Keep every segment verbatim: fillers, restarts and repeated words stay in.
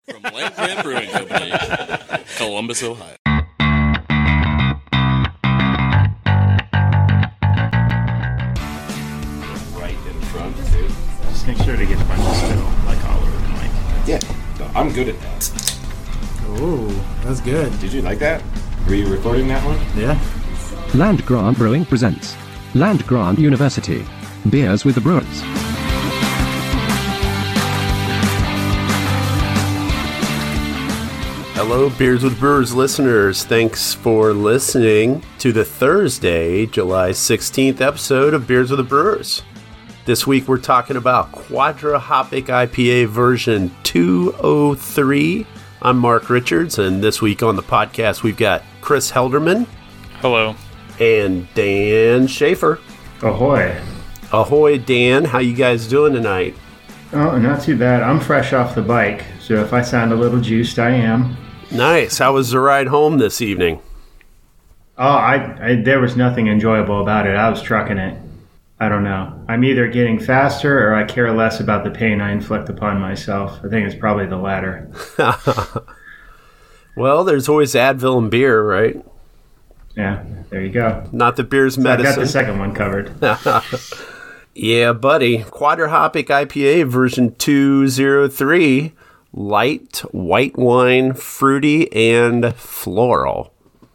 From Land Grant Brewing Company, Columbus, Ohio. Right in front, too. Just make sure to get a bunch of spittle, like all over the mic. Yeah, no, I'm good at that. Ooh, that's good. Did you like that? Were you recording that one? Yeah. Land Grant Brewing presents Land Grant University. Beers with the Brewers. Hello, Beers with Brewers listeners. Thanks for listening to the Thursday, July sixteenth episode of Beers with the Brewers. This week we're talking about Quadra Hopic I P A version two oh three. I'm Mark Richards, and this week on the podcast we've got Chris Helderman. Hello. And Dan Schaefer. Ahoy. Ahoy, Dan. How you guys doing tonight? Oh, not too bad. I'm fresh off the bike, so if I sound a little juiced, I am. Nice. How was the ride home this evening? Oh, I, I there was nothing enjoyable about it. I was trucking it. I don't know. I'm either getting faster or I care less about the pain I inflict upon myself. I think it's probably the latter. Well, there's always Advil and beer, right? Yeah, there you go. Not that beer's So medicine. I got the second one covered. Yeah, buddy. Quadra Hopic I P A version two oh three. Light, white wine, fruity, and floral.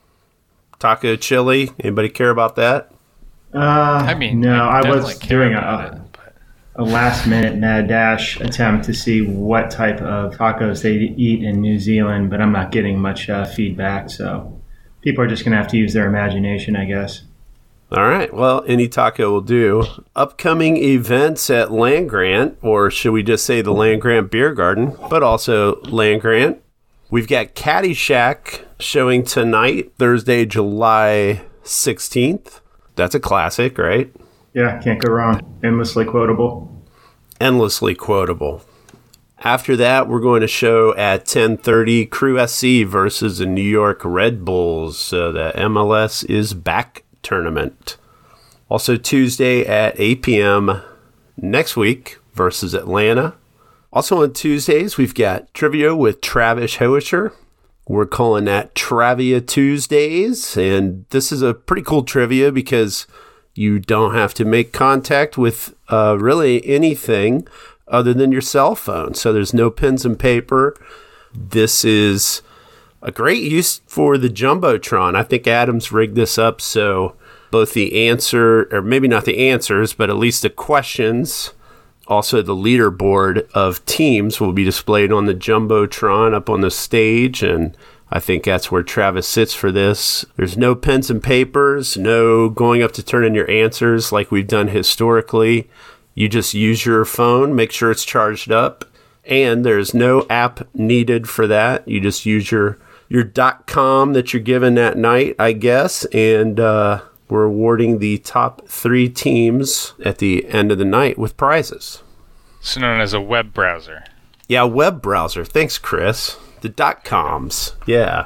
Taco chili. Anybody care about that? Uh, I mean, no, I I, definitely was care doing about a, it, but- a last-minute mad dash attempt to see what type of tacos they eat in New Zealand, but I'm not getting much uh, feedback, so people are just going to have to use their imagination, I guess. All right. Well, any taco will do. Upcoming events at Land Grant, or should we just say the Land Grant Beer Garden, but also Land Grant. We've got Caddyshack showing tonight, Thursday, July sixteenth. That's a classic, right? Yeah, can't go wrong. Endlessly quotable. Endlessly quotable. After that, we're going to show at ten thirty Crew S C versus the New York Red Bulls. So the M L S is back tournament. Also Tuesday at eight p.m. next week versus Atlanta. Also on Tuesdays, we've got trivia with Travis Hoisher. We're calling that Travia Tuesdays. And this is a pretty cool trivia because you don't have to make contact with uh, really anything other than your cell phone. So there's no pens and paper. This is a great use for the Jumbotron. I think Adam's rigged this up so both the answer, or maybe not the answers, but at least the questions, also the leaderboard of teams will be displayed on the Jumbotron up on the stage, and I think that's where Travis sits for this. There's no pens and papers, no going up to turn in your answers like we've done historically. You just use your phone, make sure it's charged up, and there's no app needed for that. You just use your your .com that you're given that night, I guess, and uh, we're awarding the top three teams at the end of the night with prizes. It's known as a web browser. Yeah, web browser. Thanks, Chris. The .coms. Yeah.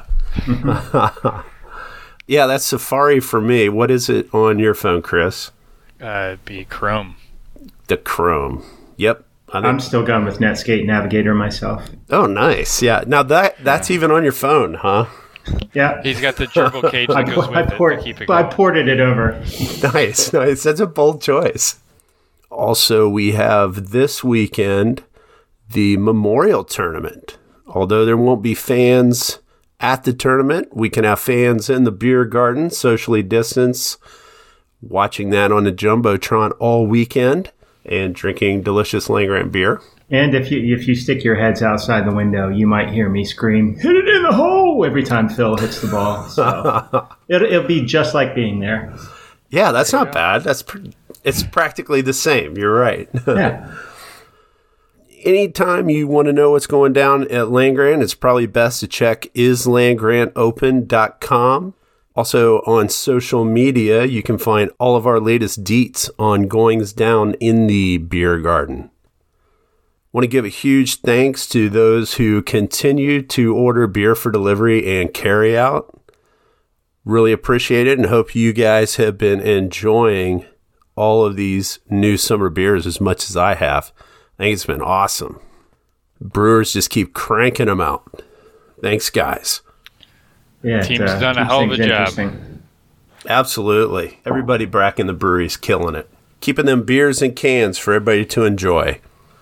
Yeah, that's Safari for me. What is it on your phone, Chris? Uh, it'd be Chrome. The Chrome. Yep. I I'm still going with Netscape Navigator myself. Oh, nice. Yeah. Now that that's yeah. even on your phone, huh? Yeah. He's got the gerbil cage that goes with I port, it to keep it I going. ported it over. Nice. Nice. That's a bold choice. Also, we have this weekend the Memorial Tournament. Although there won't be fans at the tournament, we can have fans in the beer garden, socially distanced, watching that on the Jumbotron all weekend and drinking delicious Land Grant beer. And if you if you stick your heads outside the window, you might hear me scream, "Hit it in the hole!" every time Phil hits the ball. So it'll, it'll be just like being there. Yeah, that's not bad. That's pr- it's practically the same. You're right. Yeah. Anytime you want to know what's going down at Land Grant, it's probably best to check is land grant open dot com. Also on social media, you can find all of our latest deets on goings down in the beer garden. Want to give a huge thanks to those who continue to order beer for delivery and carry out. Really appreciate it and hope you guys have been enjoying all of these new summer beers as much as I have. I think it's been awesome. Brewers just keep cranking them out. Thanks, guys. Yeah, Team's it, uh, done a keeps hell of things a job. interesting. Absolutely. Everybody back in the brewery's killing it. Keeping them beers in cans for everybody to enjoy.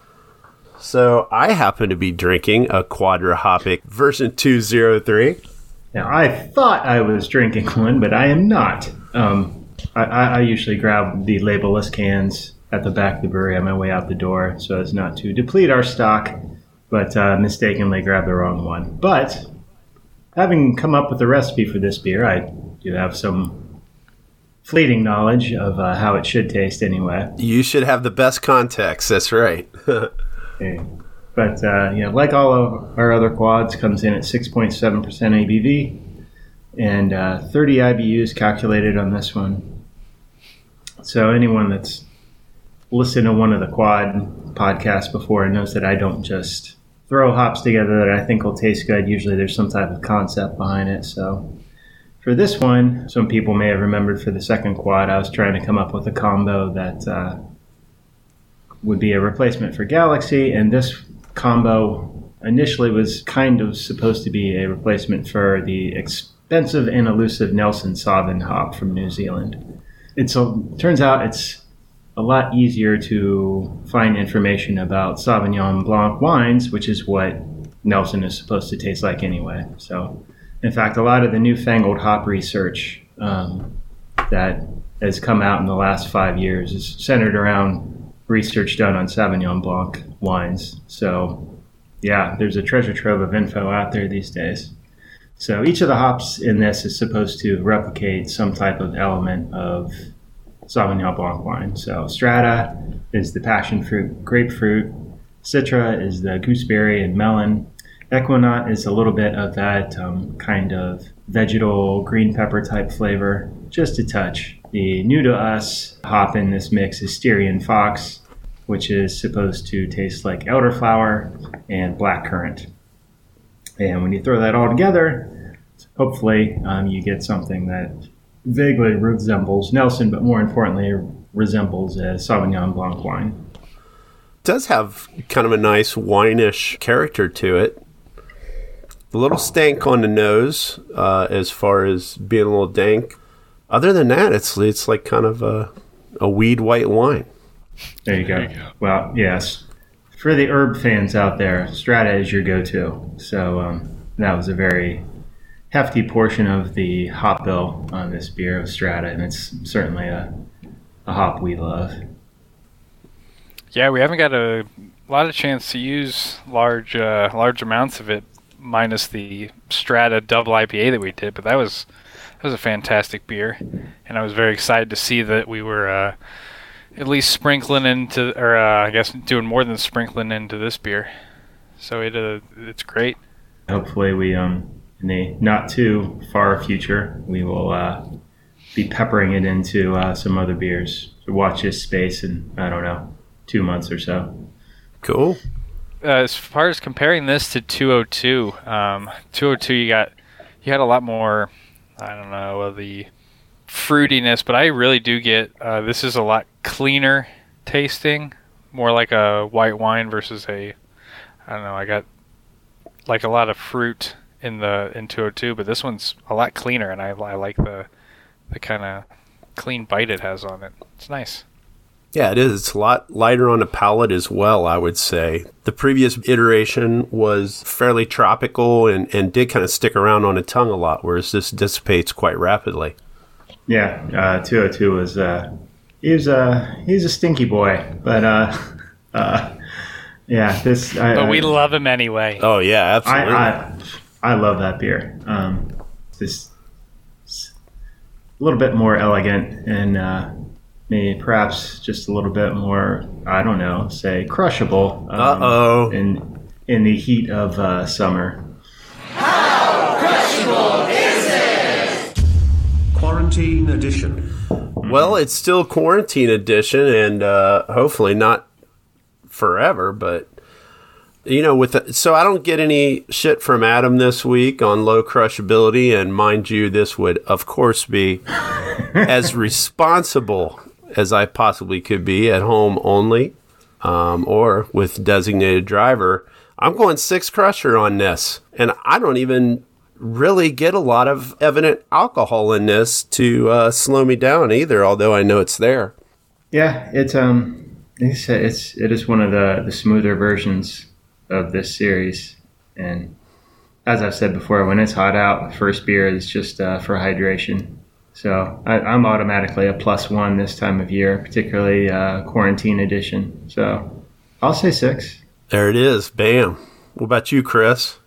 So I happen to be drinking a Quadra Hopic version two oh three. Now, I thought I was drinking one, but I am not. Um, I, I usually grab the labelless cans at the back of the brewery on my way out the door so as not to deplete our stock, but uh, mistakenly grabbed the wrong one. But having come up with the recipe for this beer, I do have some fleeting knowledge of uh, how it should taste anyway. You should have the best context. That's right. Okay. But, uh, you know, like all of our other quads, comes in at six point seven percent A B V and uh, thirty I B Us calculated on this one. So anyone that's listened to one of the quad podcasts before knows that I don't just throw hops together that I think will taste good. Usually there's some type of concept behind it. So for this one, some people may have remembered for the second quad, I was trying to come up with a combo that uh, would be a replacement for Galaxy, and this combo initially was kind of supposed to be a replacement for the expensive and elusive Nelson Sauvin hop from New Zealand. It's a, turns out it's a lot easier to find information about Sauvignon Blanc wines, which is what Nelson is supposed to taste like anyway. So, in fact, a lot of the newfangled hop research um, that has come out in the last five years is centered around research done on Sauvignon Blanc wines. So, yeah, there's a treasure trove of info out there these days. So each of the hops in this is supposed to replicate some type of element of Sauvignon Blanc wine. So Strata is the passion fruit, grapefruit. Citra is the gooseberry and melon. Equinaut is a little bit of that um, kind of vegetal green pepper type flavor, just a touch. The new to us hop in this mix is Styrian Fox, which is supposed to taste like elderflower and blackcurrant. And when you throw that all together, hopefully um, you get something that vaguely resembles Nelson, but more importantly, resembles a Sauvignon Blanc wine. It does have kind of a nice wine-ish character to it. A little stank on the nose uh, as far as being a little dank. Other than that, it's it's like kind of a, a weed white wine. There you go. There you go. Well, yes. For the herb fans out there, Strata is your go-to. So um, that was a very hefty portion of the hop bill on this beer of Strata, and it's certainly a, a hop we love. Yeah, we haven't got a lot of chance to use large uh, large amounts of it, minus the Strata double I P A that we did, but that was that was a fantastic beer, and I was very excited to see that we were uh, at least sprinkling into, or uh, I guess doing more than sprinkling into this beer. So it uh, it's great. Hopefully we, um, in the not too far future, we will uh, be peppering it into uh, some other beers. So watch this space in, I don't know, two months or so. Cool. Uh, as far as comparing this to two oh two, um, two oh two you got you had a lot more, I don't know, of the fruitiness, but I really do get uh, this is a lot cleaner tasting, more like a white wine versus a, I don't know, I got like a lot of fruit in the in two oh two, but this one's a lot cleaner, and I, I like the the kind of clean bite it has on it. It's nice. Yeah, it is. It's a lot lighter on the palate as well, I would say. The previous iteration was fairly tropical and, and did kind of stick around on the tongue a lot, whereas this dissipates quite rapidly. Yeah, uh, two oh two was, uh, he was, uh, he's a stinky boy, but, uh, uh, yeah, this... I, But we I, love him anyway. Oh, yeah, absolutely. I, I, I love that beer. Um, just a little bit more elegant and uh, maybe perhaps just a little bit more, I don't know, say crushable. Um, Uh-oh. In, in the heat of uh, summer. Quarantine edition. Well, it's still quarantine edition, and uh, hopefully not forever, but... You know, with the, so I don't get any shit from Adam this week on low crushability, and mind you, this would, of course, be as responsible as I possibly could be at home only, um, or with designated driver. I'm going six Crusher on this, and I don't even really get a lot of evident alcohol in this to uh, slow me down either, although I know it's there. Yeah, it's um, like I said, it's it is one of the, the smoother versions of this series, and as I've said before, when it's hot out, the first beer is just uh, for hydration. So I, I'm automatically a plus one this time of year, particularly uh, quarantine edition. So I'll say six. There it is. Bam. What about you, Chris?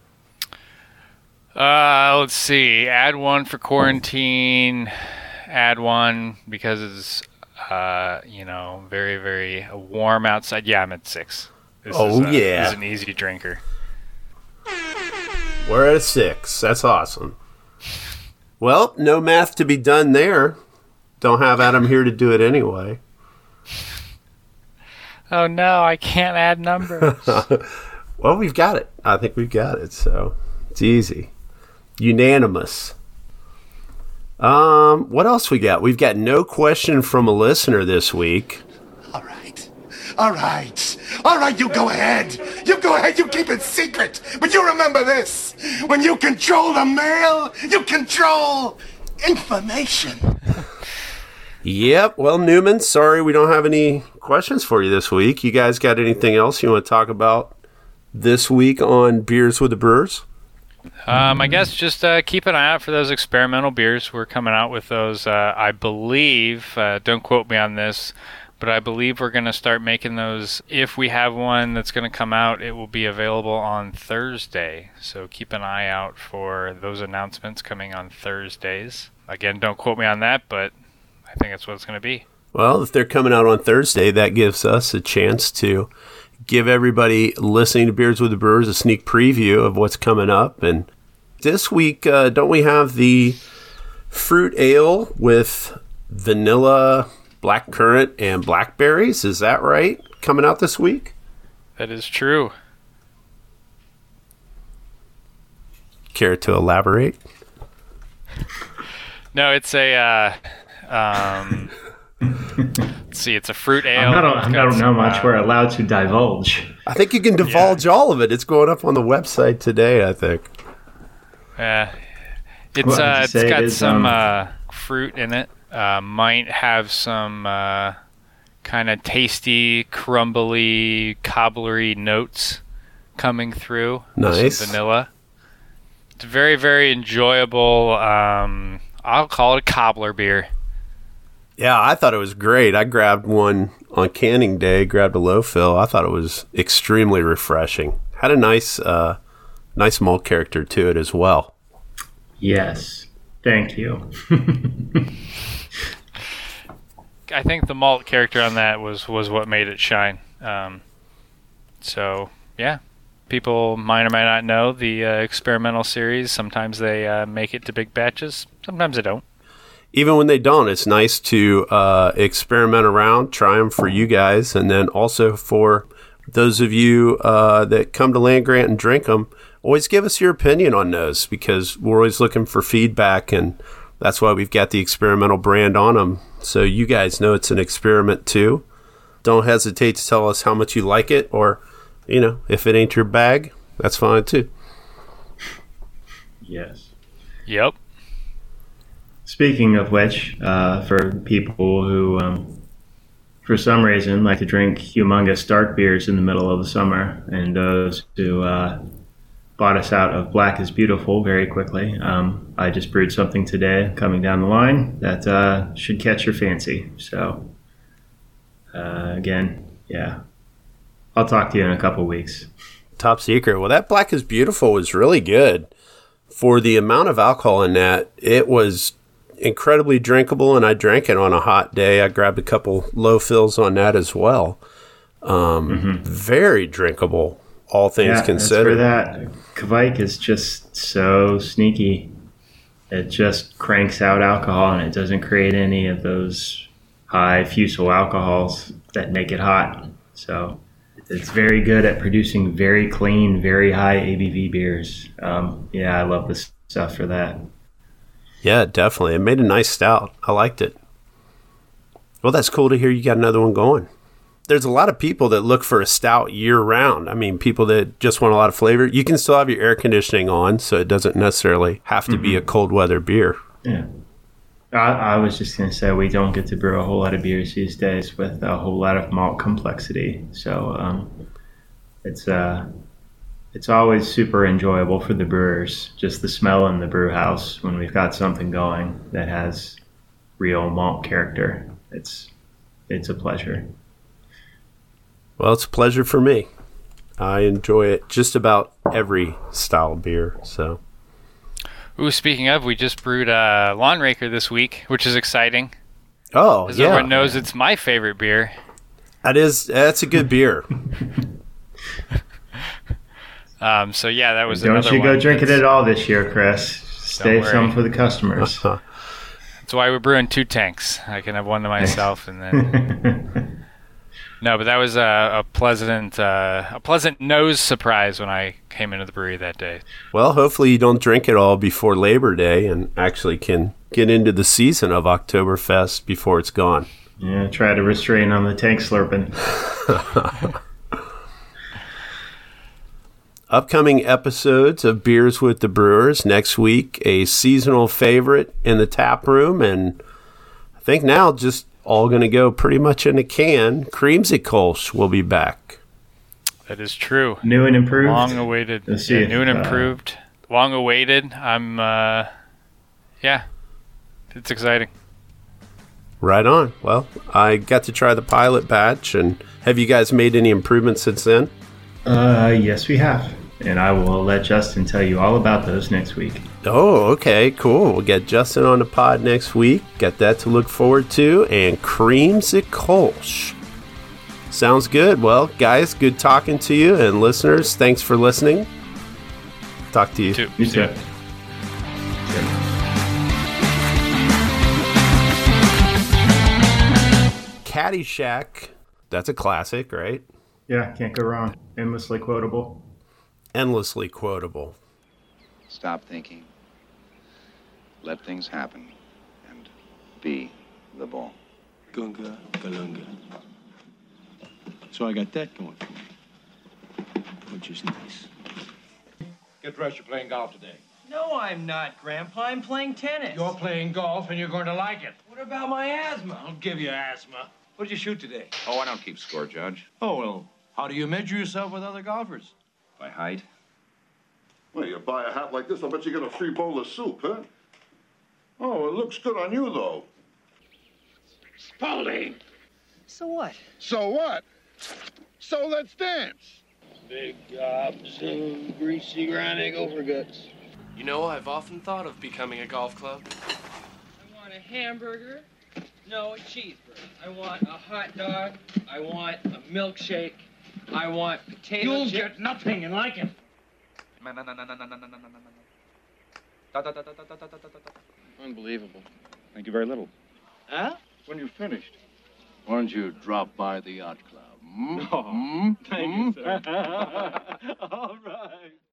Uh, let's see. Add one for quarantine. Add one because it's, uh, you know, very, very warm outside. Yeah, I'm at six. This oh, is, uh, yeah. This is an easy drinker. We're at a six. That's awesome. Well, no math to be done there. Don't have Adam here to do it anyway. Oh, no, I can't add numbers. Well, we've got it. I think we've got it, so it's easy. Unanimous. Um, what else we got? We've got no question from a listener this week. All right. All right. All right, you go ahead. You go ahead, you keep it secret. But you remember this. When you control the mail, you control information. Yep. Well, Newman, sorry we don't have any questions for you this week. You guys got anything else you want to talk about this week on Beers with the Brewers? Um, I guess just uh, keep an eye out for those experimental beers. We're coming out with those, uh, I believe, uh, don't quote me on this, but I believe we're going to start making those. If we have one that's going to come out, it will be available on Thursday. So keep an eye out for those announcements coming on Thursdays. Again, don't quote me on that, but I think that's what it's going to be. Well, if they're coming out on Thursday, that gives us a chance to give everybody listening to Beers with the Brewers a sneak preview of what's coming up. And this week, uh, don't we have the fruit ale with vanilla, blackcurrant, and blackberries? Is that right? Coming out this week? That is true. Care to elaborate? No, it's a... Uh, um, let's see, it's a fruit ale. I don't, I don't know some, much. uh, We're allowed to divulge. I think you can divulge yeah. all of it. It's going up on the website today, I think. Yeah. It's What did uh, you it's say? got It is, some um, uh, fruit in it. Uh, might have some uh, kind of tasty, crumbly, cobblery notes coming through. Nice. Some vanilla. It's very, very enjoyable. Um, I'll call it a cobbler beer. Yeah, I thought it was great. I grabbed one on canning day, grabbed a low fill. I thought it was extremely refreshing. Had a nice, uh, nice malt character to it as well. Yes. Thank you. I think the malt character on that was, was what made it shine. Um, so, yeah. People might or might not know the uh, experimental series. Sometimes they uh, make it to big batches. Sometimes they don't. Even when they don't, it's nice to uh, experiment around, try them for you guys, and then also for those of you uh, that come to Land Grant and drink them, always give us your opinion on those, because we're always looking for feedback, and that's why we've got the experimental brand on them, so you guys know it's an experiment too. Don't hesitate to tell us how much you like it, or, you know, if it ain't your bag, that's fine too. Yes. Yep. Speaking of which, uh, for people who, um, for some reason, like to drink humongous dark beers in the middle of the summer, and those who uh, bought us out of Black is Beautiful very quickly, um, I just brewed something today coming down the line that uh, should catch your fancy. So, uh, again, yeah, I'll talk to you in a couple weeks. Top secret. Well, that Black is Beautiful was really good. For the amount of alcohol in that, it was incredibly drinkable, and I drank it on a hot day. I grabbed a couple low fills on that as well. Um, mm-hmm. Very drinkable, all things yeah, considered. For that, Kvike is just so sneaky. It just cranks out alcohol, and it doesn't create any of those high fusel alcohols that make it hot. So it's very good at producing very clean, very high A B V beers. Um, yeah, I love this stuff for that. Yeah, definitely. It made a nice stout. I liked it. Well, that's cool to hear you got another one going. there's a lot of people that look for a stout year round. I mean, people that just want a lot of flavor. You can still have your air conditioning on, so it doesn't necessarily have to mm-hmm. be a cold weather beer. Yeah. I, I was just going to say we don't get to brew a whole lot of beers these days with a whole lot of malt complexity. So um, it's uh, it's always super enjoyable for the brewers, just the smell in the brew house when we've got something going that has real malt character. It's it's a pleasure. Well, it's a pleasure for me. I enjoy it just about every style of beer. So. Ooh, speaking of, we just brewed a Lawn Raker this week, which is exciting. Oh, As yeah. everyone knows, it's my favorite beer. That is, that's a good beer. um. So yeah, that was Don't another you one. go drinking it all this year, Chris. Save some for the customers. That's why we're brewing two tanks. I can have one to myself, and then. No, but that was a, a pleasant, uh, a pleasant nose surprise when I came into the brewery that day. Well, hopefully you don't drink it all before Labor Day and actually can get into the season of Oktoberfest before it's gone. Yeah, try to restrain on the tank slurping. Upcoming episodes of Beers with the Brewers. Next week, a seasonal favorite in the tap room, and I think now just all going to go pretty much in a can. Creamsicle will be back. That is true. New and improved. Long awaited. Let's see Yeah, if, new and uh, improved. Long awaited. I'm, uh, yeah, it's exciting. Right on. Well, I got to try the pilot batch, and have you guys made any improvements since then? Uh, yes, we have. And I will let Justin tell you all about those next week. Oh, okay, cool. We'll get Justin on the pod next week. Got that to look forward to. And Creamsicle. Sounds good. Well, guys, good talking to you. And listeners, thanks for listening. Talk to you. Two. You too. Caddyshack. That's a classic, right? Yeah, can't go wrong. Endlessly quotable. Endlessly quotable. Stop thinking. Let things happen. And be the ball. Gunga, galunga. So I got that going for me, which is nice. Get dressed, you're playing golf today. No, I'm not, Grandpa. I'm playing tennis. You're playing golf and you're going to like it. What about my asthma? I'll give you asthma. What did you shoot today? Oh, I don't keep score, Judge. Oh, well, how do you measure yourself with other golfers? By height. Well, you buy a hat like this, I bet you get a free bowl of soup, huh? Oh, it looks good on you, though. Spalding! So what? So what? So let's dance. Big gobs and greasy grinding over guts. You know, I've often thought of becoming a golf club. I want a hamburger. No, a cheeseburger. I want a hot dog. I want a milkshake. I want potato You'll chip. get nothing and like it. Unbelievable. Thank you very little. Huh? When you finished. Why don't you drop by the yacht club? Hmm? No. Hmm? Thank you, Hmm? sir. All right.